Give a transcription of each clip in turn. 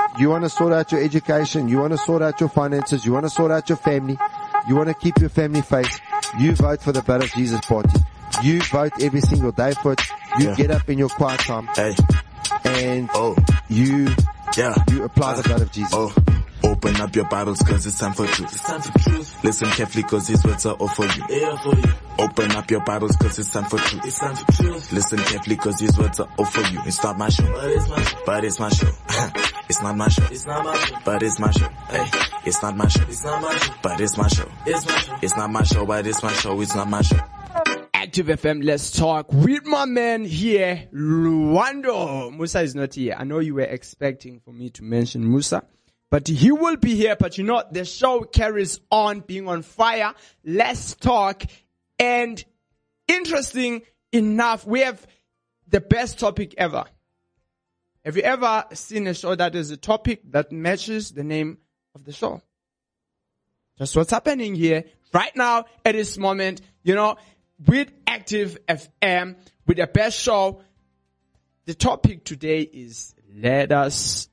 You want to sort out your education. You want to sort out your finances. You want to sort out your family. You want to keep your family faith. You vote for the Blood of Jesus party. You vote every single day for it. You get up in your quiet time. And you apply the blood of Jesus. Open up your Bibles cause it's time for truth. It's time for truth. Listen carefully cause these words are all for you. They are for you. Open up your Bibles cause it's time for truth. It's time for truth. Listen carefully cause these words are all for you. It's not my show. But it's my show. But it's my show. It's not my show. It's not my show. But it's my show. Hey. It's not my show. It's not my show. But it's my show. It's my show. It's not my show. But it's my show. It's not my show. Active FM, let's talk with my man here, Luando. Musa is not here. I know you were expecting for me to mention Musa, but he will be here. But you know, the show carries on being on fire. Let's talk. And interesting enough, we have the best topic ever. Have you ever seen a show that is a topic that matches the name of the show? That's what's happening here right now at this moment, you know, with Active FM, with the best show. The topic today is let us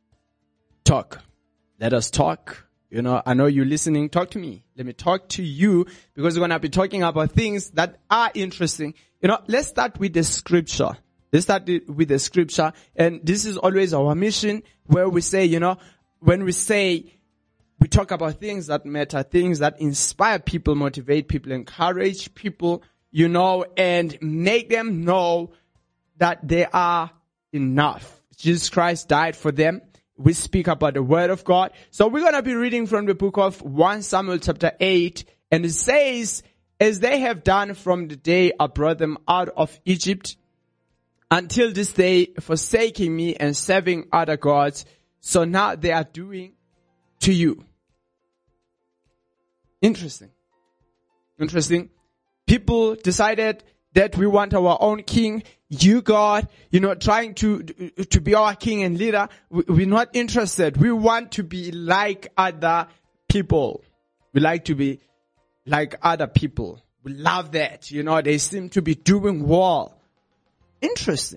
talk. Let us talk. You know, I know you're listening. Talk to me. Let me talk to you because we're going to be talking about things that are interesting. You know, let's start with the scripture. Let's start with the scripture. And this is always our mission where we say, you know, when we say we talk about things that matter, things that inspire people, motivate people, encourage people, you know, and make them know that they are enough. Jesus Christ died for them. We speak about the word of God. So we're going to be reading from the book of 1 Samuel chapter 8. And it says, as they have done from the day I brought them out of Egypt until this day, forsaking me and serving other gods, so now they are doing to you. Interesting. People decided that we want our own king. You, God, you know, trying to be our king and leader. We're not interested. We want to be like other people. We like to be like other people. We love that. You know, they seem to be doing well. Interesting.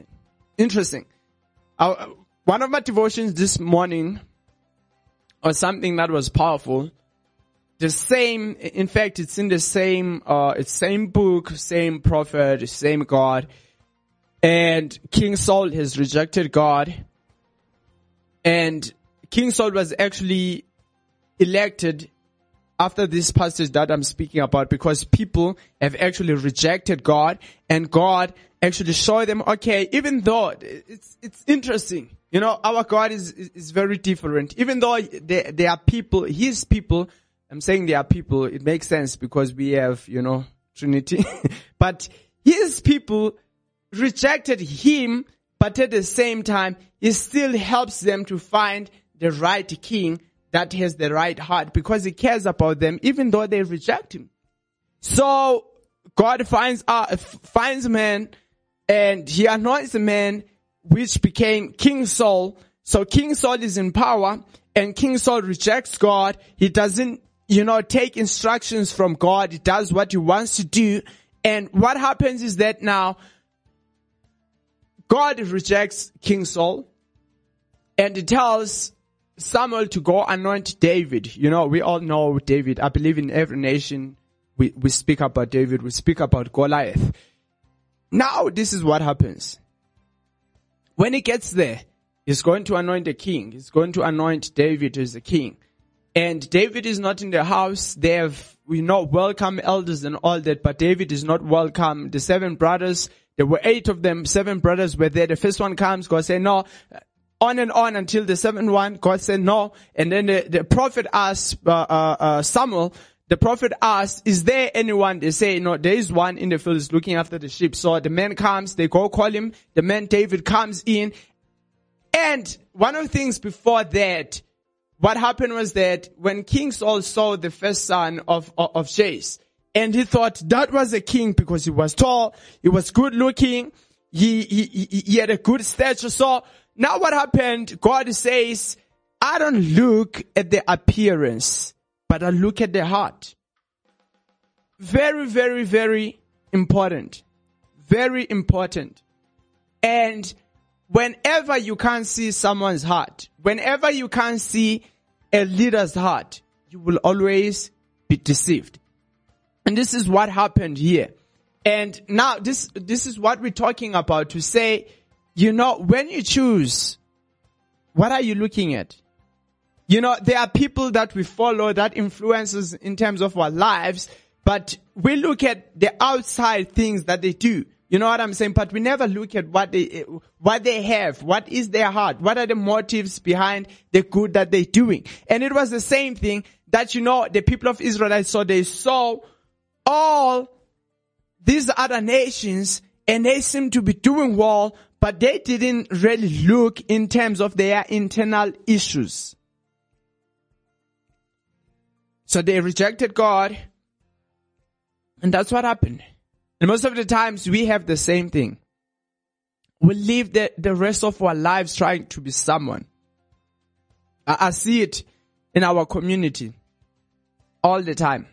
One of my devotions this morning was something that was powerful. The same, in fact, it's in the same book, same prophet, same God. And King Saul has rejected God. And King Saul was actually elected after this passage that I'm speaking about because people have actually rejected God and God actually showed them, okay, even though it's interesting, you know, our God is very different. Even though they are people, his people, I'm saying they are people, it makes sense because we have, you know, Trinity. But his people rejected him, but at the same time, he still helps them to find the right king that has the right heart because he cares about them even though they reject him. So God finds a man and he anoints a man which became King Saul. So King Saul is in power and King Saul rejects God. He doesn't, you know, take instructions from God. He does what he wants to do. And what happens is that now God rejects King Saul and he tells Samuel to go anoint David. You know, we all know David. I believe in every nation we speak about David. We speak about Goliath. Now, this is what happens. When he gets there, he's going to anoint the king. He's going to anoint David as the king. And David is not in the house. They have, welcome elders and all that, but David is not welcome. The 7 brothers, there were 8 of them, 7 brothers were there. The first one comes, God said no. On and on until the 7th one, God said no. And then the prophet asked, Samuel, the prophet asked, is there anyone? They say, no, there is one in the fields looking after the sheep. So the man comes, they go call him. The man David comes in. And one of the things before that, what happened was that when King Saul saw the first son of Jesse, and he thought that was a king because he was tall, he was good looking, he had a good stature. So now what happened? God says, I don't look at the appearance, but I look at the heart. Very, very, very important. Very important. And whenever you can't see someone's heart, whenever you can't see a leader's heart, you will always be deceived. And this is what happened here. And now this is what we're talking about, to say, when you choose, what are you looking at? There are people that we follow that influences in terms of our lives, but we look at the outside things that they do. You know what I'm saying? But we never look at what they have. What is their heart? What are the motives behind the good that they're doing? And it was the same thing that, the people of Israel they saw all these other nations and they seem to be doing well, but they didn't really look in terms of their internal issues. So they rejected God, and that's what happened. And most of the times we have the same thing. We live the rest of our lives trying to be someone. I see it in our community all the time.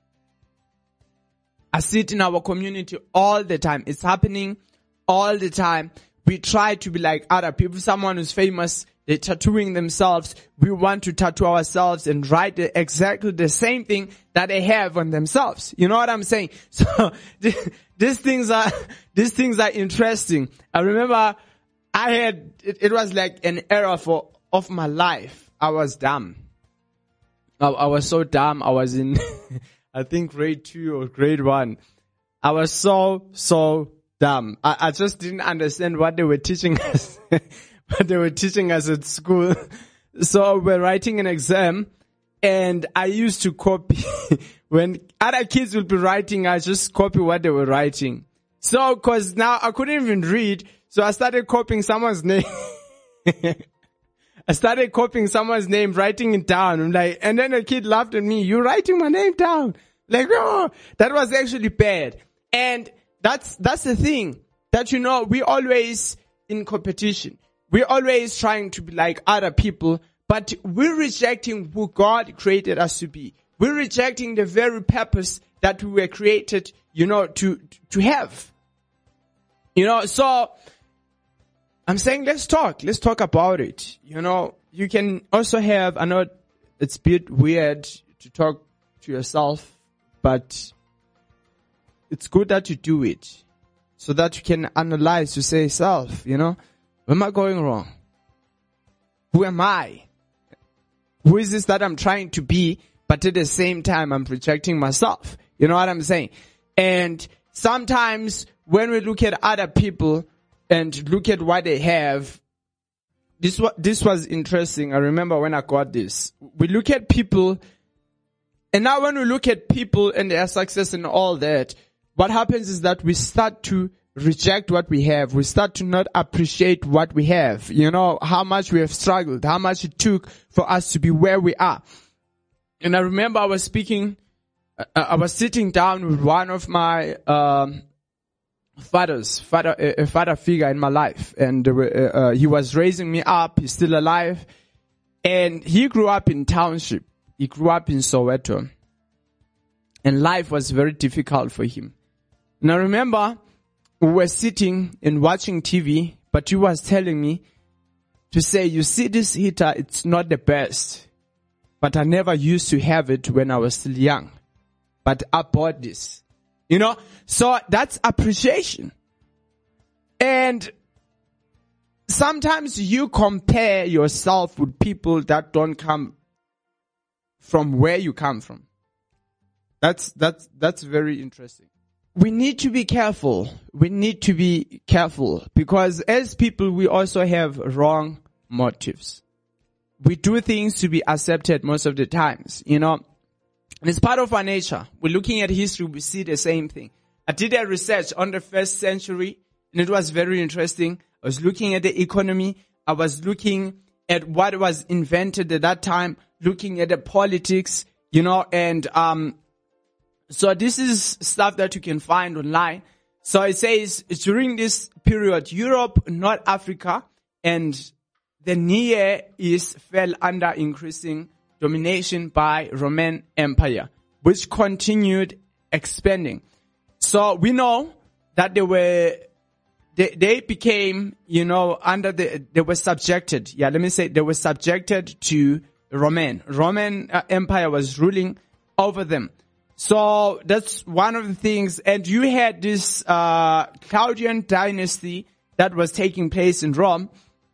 I see it in our community all the time. It's happening all the time. We try to be like other people. Someone who's famous, they're tattooing themselves. We want to tattoo ourselves and write exactly the same thing that they have on themselves. You know what I'm saying? So these things are interesting. I remember it was like an era of my life. I was dumb. I was so dumb. I was in, I think grade 2 or grade 1. I was so dumb. I just didn't understand what they were teaching us. What they were teaching us at school. So we're writing an exam, and I used to copy. When other kids would be writing, I just copy what they were writing. So, cause now I couldn't even read, so I started copying someone's name. I started copying someone's name, writing it down. I'm like, and then a kid laughed at me, "You're writing my name down." Like, oh, that was actually bad. And that's the thing that, we always in competition. We're always trying to be like other people, but we're rejecting who God created us to be. We're rejecting the very purpose that we were created, to have. So I'm saying let's talk about it. You can also have, I know it's a bit weird to talk to yourself, but it's good that you do it so that you can analyze, to say, self, where am I going wrong? Who am I? Who is this that I'm trying to be, but at the same time I'm rejecting myself? You know what I'm saying? And sometimes when we look at other people and look at what they have, this was interesting. I remember when I got this. We look at people, and now when we look at people and their success and all that, what happens is that we start to reject what we have. We start to not appreciate what we have. How much we have struggled, how much it took for us to be where we are. And I remember I was sitting down with one of my a father figure in my life, and he was raising me up. He's still alive, and he grew up in township. He grew up in Soweto, and life was very difficult for him. And I remember we were sitting and watching TV, but he was telling me to say, "You see this heater, it's not the best, but I never used to have it when I was still young, but I bought this." So that's appreciation. And sometimes you compare yourself with people that don't come from where you come from. That's very interesting. We need to be careful. We need to be careful because as people, we also have wrong motives. We do things to be accepted most of the times, And it's part of our nature. We're looking at history, we see the same thing. I did a research on the first century, and it was very interesting. I was looking at the economy. I was looking at what was invented at that time, looking at the politics, and so this is stuff that you can find online. So it says during this period, Europe, North Africa, and the Near East fell under increasing domination by Roman Empire, which continued expanding. So we know that there were they became, they were subjected. Yeah, let me say they were subjected to Roman Empire was ruling over them. So that's one of the things. And you had this Claudian dynasty that was taking place in Rome,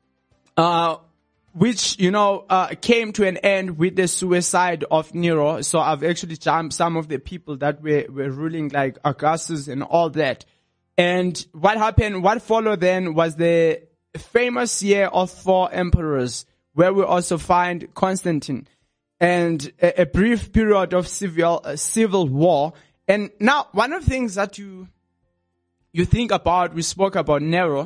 which, came to an end with the suicide of Nero. So I've actually jumped some of the people that were ruling, like Augustus and all that. And what followed then was the famous year of 4 emperors, where we also find Constantine, and a brief period of civil war. And now, one of the things that you think about, we spoke about Nero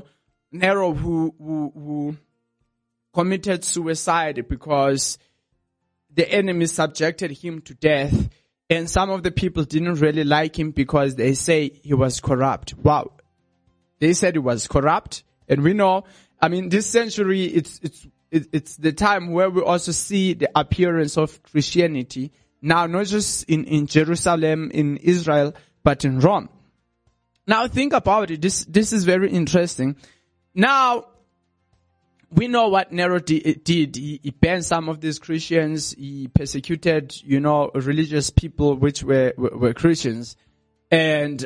who committed suicide because the enemy subjected him to death. And some of the people didn't really like him because they say he was corrupt. Wow. They said he was corrupt. And we know, this century, it's the time where we also see the appearance of Christianity. Now, not just in Jerusalem, in Israel, but in Rome. Now, think about it. This is very interesting. Now, we know what Nero did. He banned some of these Christians. He persecuted, religious people which were Christians. And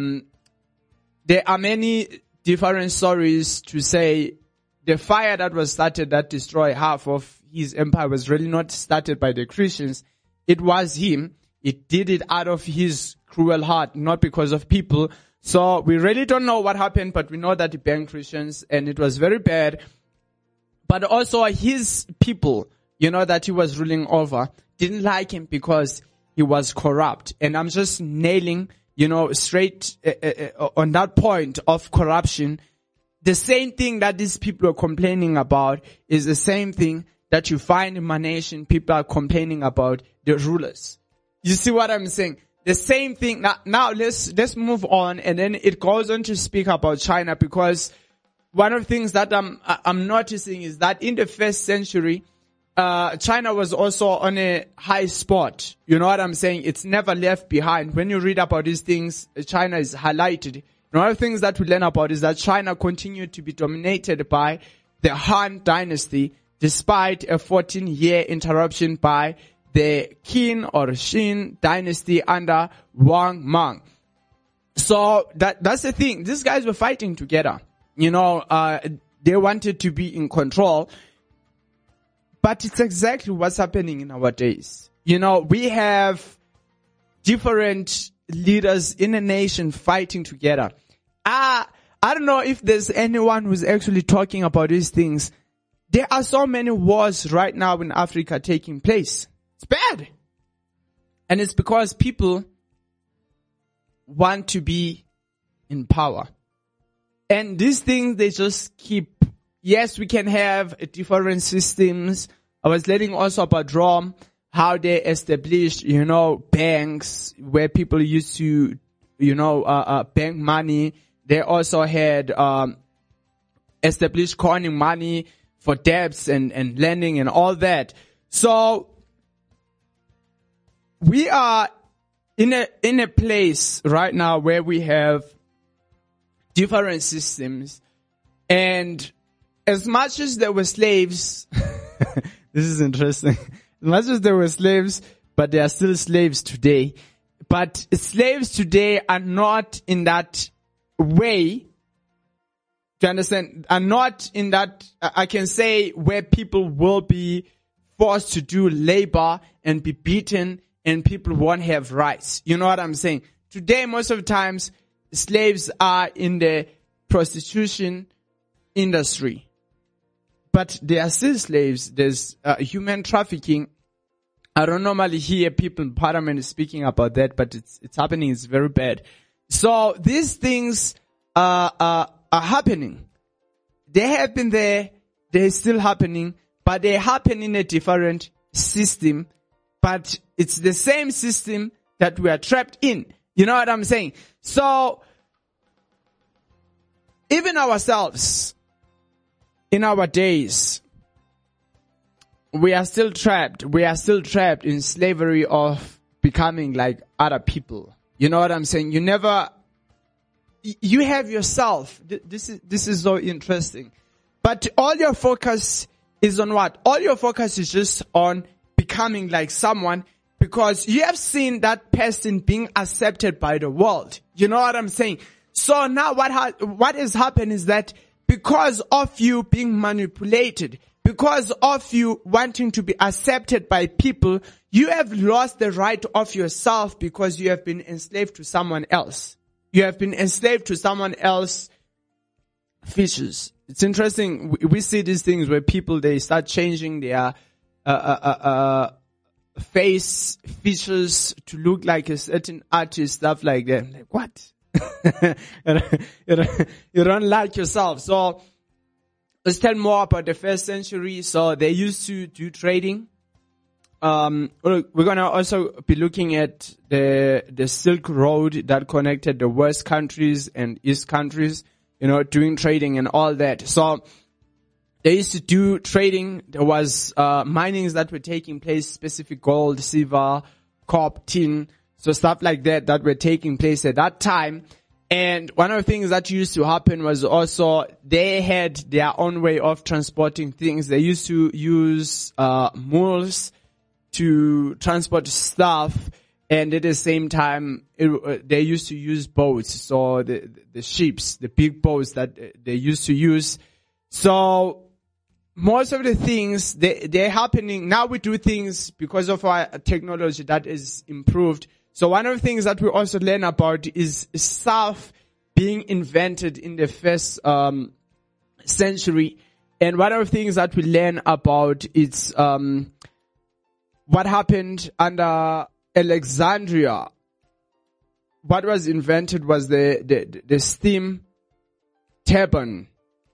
there are many different stories to say the fire that was started that destroyed half of his empire was really not started by the Christians. It was him. He did it out of his cruel heart, not because of people. So we really don't know what happened, but we know that he banned Christians and it was very bad. But also his people, that he was ruling over, didn't like him because he was corrupt. And I'm just nailing, straight on that point of corruption. The same thing that these people are complaining about is the same thing that you find in my nation. People are complaining about the rulers. You see what I'm saying? The same thing. Now let's move on. And then it goes on to speak about China, because one of the things that I'm noticing is that in the 1st century, China was also on a high spot. You know what I'm saying? It's never left behind. When you read about these things, China is highlighted. And one of the things that we learn about is that China continued to be dominated by the Han dynasty, despite a 14-year interruption by the Qin or Xin dynasty under Wang Mang. So that's the thing. These guys were fighting together. They wanted to be in control. But it's exactly what's happening in our days. We have different leaders in a nation fighting together. I don't know if there's anyone who's actually talking about these things. There are so many wars right now in Africa taking place. It's bad. And it's because people want to be in power. And these things, they just keep, yes, we can have different systems. I was learning also about Rome, how they established, banks where people used to, bank money. They also had, established coining money for debts and lending and all that. So, we are in a place right now where we have different systems, and as much as there were slaves, this is interesting, as much as there were slaves, but there are still slaves today, but slaves today are not in that way, do you understand, are not in that, I can say, where people will be forced to do labor and be beaten and people won't have rights. You know what I'm saying? Today, most of the times, slaves are in the prostitution industry. But they are still slaves. There's human trafficking. I don't normally hear people in parliament speaking about that, but it's happening. It's very bad. So these things are happening. They have been there. They're still happening, but they happen in a different system. But it's the same system that we are trapped in. You know what I'm saying? So, even ourselves, in our days, we are still trapped. We are still trapped in slavery of becoming like other people. You know what I'm saying? You never you have yourself. This is so interesting. But all your focus is on what? All your focus is just on becoming like someone, because you have seen that person being accepted by the world. You know what I'm saying? So now what has happened is that because of you being manipulated, because of you wanting to be accepted by people, you have lost the right of yourself because you have been enslaved to someone else. You have been enslaved to someone else's features. It's interesting. We see these things where people, they start changing their face features to look like a certain artist, stuff like that. I'm like, what? You don't like yourself. So let's tell more about the first century. So they used to do trading. We're gonna also be looking at the Silk Road that connected the West countries and East countries, doing trading and all that. So they used to do trading. There was minings that were taking place, specific gold, silver, copper, tin, so stuff like that were taking place at that time. And one of the things that used to happen was also they had their own way of transporting things. They used to use mules to transport stuff, and at the same time they used to use boats. So the ships, the big boats that they used to use. So most of the things they're happening now. We do things because of our technology that is improved. So one of the things that we also learn about is stuff being invented in the first century. And one of the things that we learn about is what happened under Alexandria. What was invented was the steam turbine,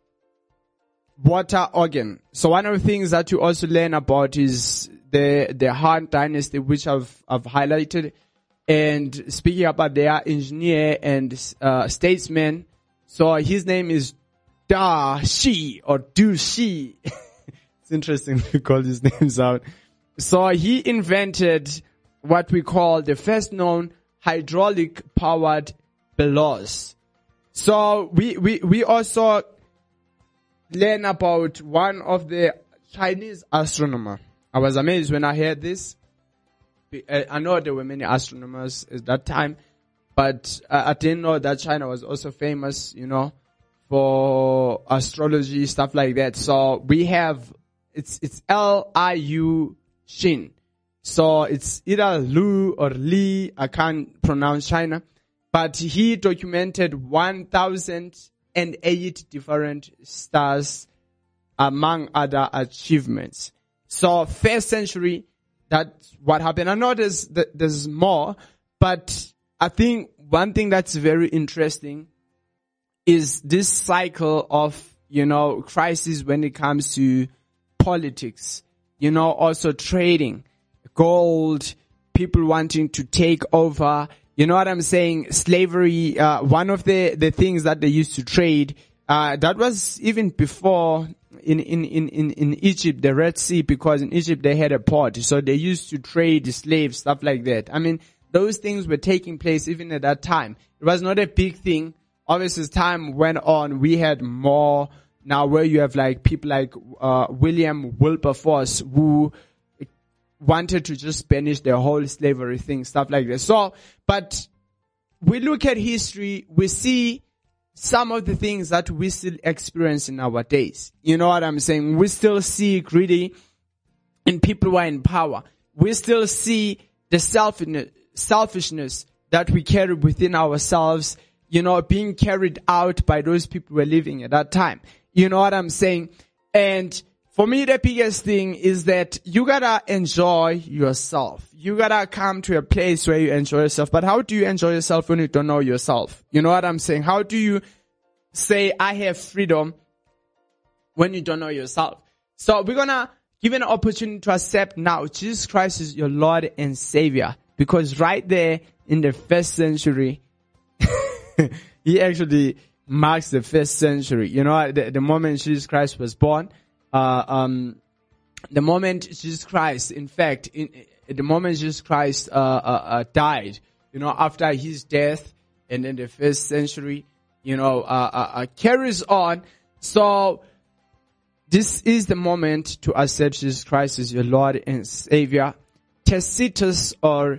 water organ. So one of the things that you also learn about is the Han dynasty, which I've highlighted. And speaking about their engineer and statesman, so his name is Da Shi or Du Shi. It's interesting to call these names out. So he invented what we call the first known hydraulic powered bellows. So we also learn about one of the Chinese astronomer. I was amazed when I heard this. I know there were many astronomers at that time, but I didn't know that China was also famous, for astrology, stuff like that. So we have, it's Liu Xin. So it's either Lu or Li. I can't pronounce China, but he documented 1,008 different stars among other achievements. So first century, that's what happened. I know there's more, but I think one thing that's very interesting is this cycle of, crisis when it comes to politics, also trading, gold, people wanting to take over. You know what I'm saying? Slavery, one of the things that they used to trade, that was even before in Egypt, the Red Sea, because in Egypt they had a port. So they used to trade slaves, stuff like that. I mean, those things were taking place even at that time. It was not a big thing. Obviously, as time went on, we had more now where you have like people like, William Wilberforce, who wanted to just banish the whole slavery thing, stuff like that. So, but we look at history, we see some of the things that we still experience in our days. You know what I'm saying? We still see greedy in people who are in power. We still see the selfishness that we carry within ourselves, being carried out by those people who were living at that time. You know what I'm saying? And for me, the biggest thing is that you gotta enjoy yourself. You gotta come to a place where you enjoy yourself. But how do you enjoy yourself when you don't know yourself? You know what I'm saying? How do you say, I have freedom when you don't know yourself? So we're gonna give an opportunity to accept now Jesus Christ is your Lord and Savior. Because right there in the first century, he actually marks the first century. The moment Jesus Christ was born, the moment Jesus Christ, in fact, the moment Jesus Christ died, after his death, and in the first century, carries on. So this is the moment to accept Jesus Christ as your Lord and Savior. Tacitus or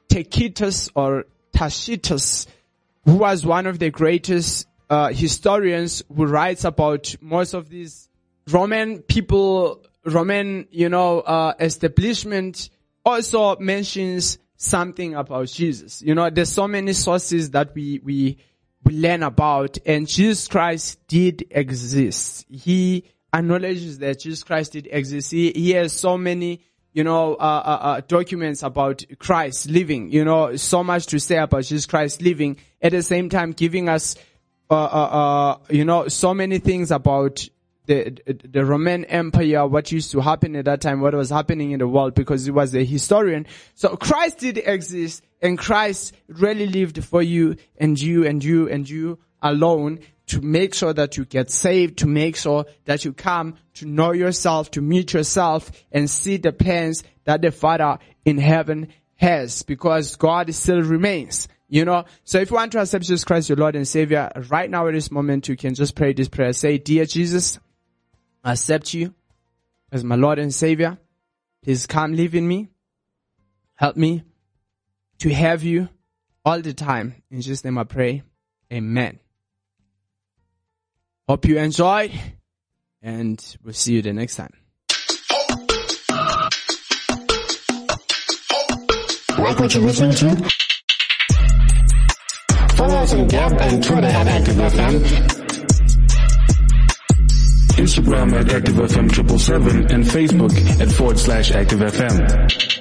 Tacitus, who was one of the greatest historians who writes about most of these Roman people, establishment, also mentions something about Jesus. There's so many sources that we learn about, and Jesus Christ did exist. He acknowledges that Jesus Christ did exist. He has so many documents about Christ living, so much to say about Jesus Christ living, at the same time giving us, so many things about the Roman Empire, what used to happen at that time, what was happening in the world, because he was a historian. So Christ did exist, and Christ really lived for you and you and you and you alone, to make sure that you get saved, to make sure that you come to know yourself, to meet yourself and see the plans that the Father in heaven has, because God still remains, So if you want to accept Jesus Christ, your Lord and Savior, right now at this moment, you can just pray this prayer. Say, "Dear Jesus, I accept you as my Lord and Savior. Please come live in me. Help me to have you all the time. In Jesus' name I pray. Amen." Hope you enjoyed, and we'll see you the next time. Like what you're listening to? Follow us on Gab and Twitter at ActiveFM. Instagram at ActiveFM777 and Facebook at /ActiveFM.